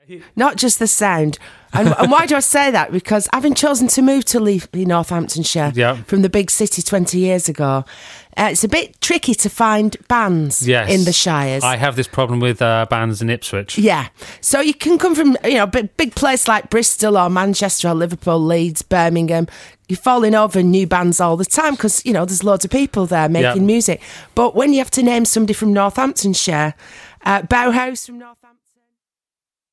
not just the sound. And why do I say that? Because having chosen to move to Leafby, Northamptonshire, from the big city 20 years ago, it's a bit tricky to find bands in the shires. I have this problem with bands in Ipswich. Yeah. So you can come from, big place like Bristol or Manchester or Liverpool, Leeds, Birmingham. You're falling over new bands all the time because, there's loads of people there making music. But when you have to name somebody from Northamptonshire, Bauhaus from Northampton.